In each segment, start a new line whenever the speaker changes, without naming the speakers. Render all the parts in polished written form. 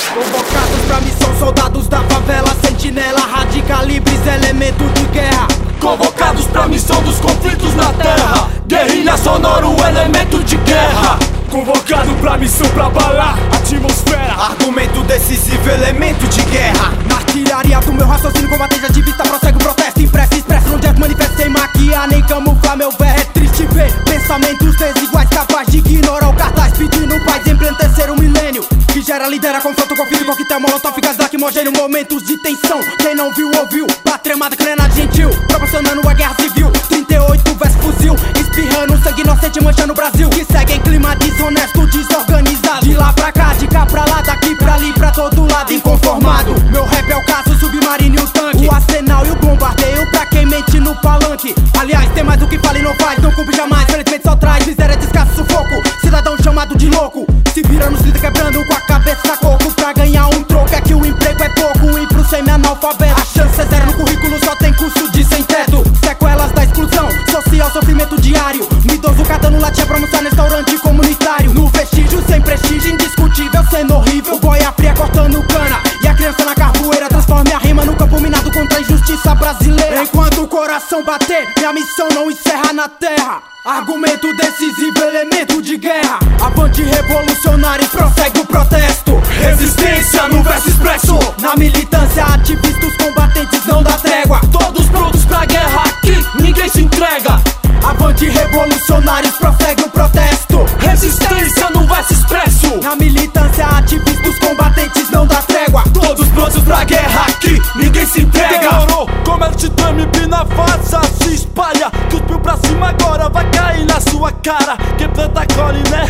Convocados pra missão, soldados da favela, sentinela, radicalibres, elemento de guerra.
Convocados pra missão dos conflitos na terra, guerrilha sonora, o elemento de guerra.
Convocado pra missão pra abalar a atmosfera,
argumento decisivo, elemento de guerra. Na artilharia do meu raciocínio, combatente ativista, prossegue o protesto, impresso, expresso, onde manifesto sem maquiar nem camuflar meu verbo. É triste ver pensamentos desiguais, capaz de ignorar o cartaz, pedindo paz em pleno terceiro milênio, que gera, lidera, confronto, conflito, coquetel, molotov, gás lacrimogêneo, momentos de tensão. Quem não viu, ouviu, pátria amada, granada gentil, proporcionando a guerra civil. 38 versus fuzil, espirrando sangue inocente, manchando o Brasil, que segue em clima desonesto, desorganizado. De lá pra cá, de cá pra lá, daqui pra ali, pra todo lado, inconformado. Meu rap é o caso, o submarino e o tanque, o arsenal e o bombardeio pra quem mente no palanque. Aliás, tem mais do que fala e não faz, não cumpre jamais, felizmente só traz miséria, descasso, sufoco. Cidadão chamado de louco, se vira nos 30 quebrando com a cabeça coco, pra ganhar um troco. É que o emprego é pouco e pro semi-analfabeto a chance é zero, no currículo só tem curso de sem teto. Sequelas da exclusão social, sofrimento diário, um idoso catando latinha pra almoçar no restaurante comunitário. No vestígio sem prestígio, indiscutível, sendo horrível, o boia fria cortando cana e a criança na carvoeira. Transforme a rima no campo minado contra a injustiça brasileira. Enquanto o coração bater, minha missão não encerra na terra. Argumento decisivo, elemento de guerra. Avante revolucionário, prossegue o protesto.
Resistência no verso expresso,
na militância, ativistas, combatentes não dá trégua.
Todos prontos pra guerra, aqui ninguém se entrega.
Avante revolucionários, prossegue o protesto.
Resistência no verso expresso,
na militância, ativistas, combatentes não dá trégua.
Todos prontos pra guerra, aqui ninguém se entrega.
Demorou, como ele te treme, na faça, se espalha. Cuspiu pra cima agora, vai cair na sua cara. Quem planta colhe, né?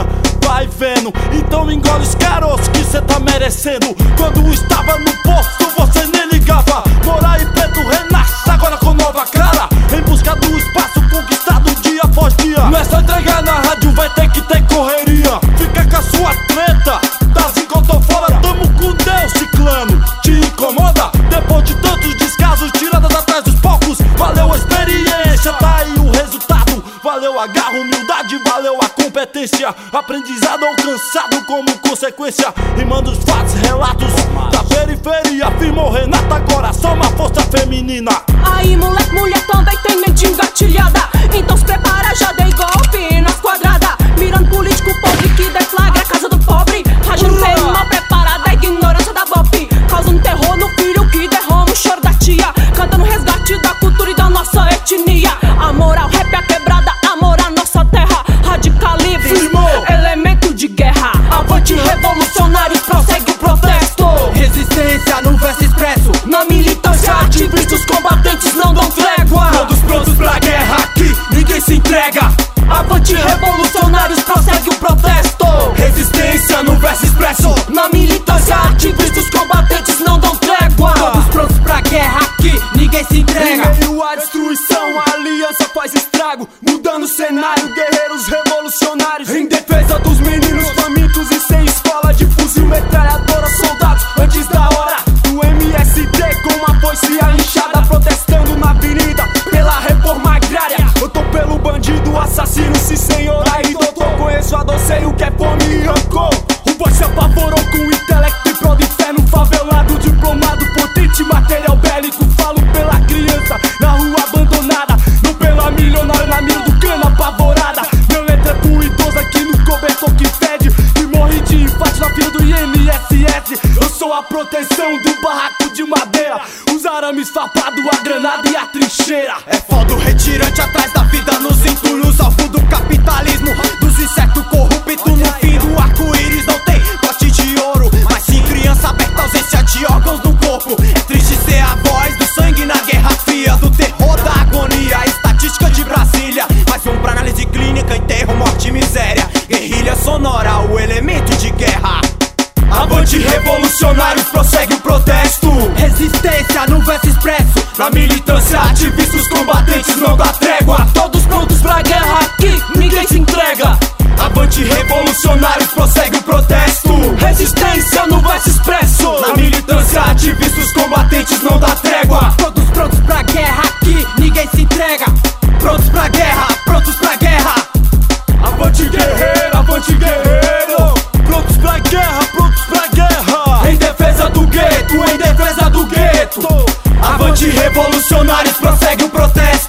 Vai vendo, então engole os caroços que cê tá merecendo. Quando estava no posto, você nem ligava. Morar e preto renasce agora com nova cara, em busca do espaço conquistado dia após dia.
Não é só entregar na rádio, vai ter que ter correria.
Fica com a sua treta, das enquanto fora. Tamo com Deus, ciclano, te incomoda? Depois de tantos descasos, tiradas atrás dos palcos, valeu a experiência, tá aí o resultado. Valeu a garra, humildade, valeu a competência. Aprendizado alcançado como consequência, rimando os fatos, relatos da periferia. Afirmou Renata, agora só uma força feminina.
Aí moleque, mulher também tem mente engatilhada, então se prepara, já dei golpe nas quadradas. Mirando político pobre que deflagra a casa do pobre, rajando feio, mal preparada, a ignorância da BOP, causando terror no filho que derrama o choro da tia, cantando resgate da cultura e da nossa etnia. Amor ao rap, a quebrada, amor à nossa terra, radicalibres, elemento de guerra. Avante revolucionários, prossegue o protesto.
Resistência no verso expresso,
na militância, ativistas, combatentes não dão trégua.
Todos prontos pra guerra, aqui ninguém se entrega.
Avante revolucionários, prossegue o protesto.
Resistência no verso expresso,
na militância, ativistas, combatentes não dão trégua.
Todos prontos pra guerra, aqui ninguém se entrega.
Em meio à destruição, a aliança faz estrago, mudando o cenário, guerreiros revolucionários em defesa dos meninos famintos e sem escola de fuzil, metralhadora, soldados antes da hora. Do MST com uma foice e a enxada, protestando na avenida pela reforma agrária. Eu tô pelo bandido, assassino, sim senhor. Aí doutor, conheço a dor, sei o que é fome e rancor. O boy se apavorou com o intelecto e prol do inferno, favelado, diplomado, potente, material bélico. Falo pela criança na rua abandonada, não pela milionária na mira do cano apavorada. Meu letra é pro idoso aqui no cobertor que fede, que morre de infarte na fila do INSS. Eu sou a proteção do barraco de madeira, os arames farpados, a granada e a trincheira.
É foda o retirante atrás da vida, nos entulhos, alvo do capitalismo, dos insetos corruptos. No fim do arco-íris não tem pote de ouro, mas sim criança aberta, ausência de órgãos no corpo. É triste ser a voz do sangue na guerra fria, do terror da agonia, estatística de Brasília. Mas vamos pra análise clínica, enterro, morte e miséria. Guerrilha sonora, o elemento de guerra.
Avante revolucionários, prossegue o protesto.
Resistência no verso expresso,
na militância, ativistas, combatentes não dá trégua.
Todos Anti-revolucionários prossegue o protesto.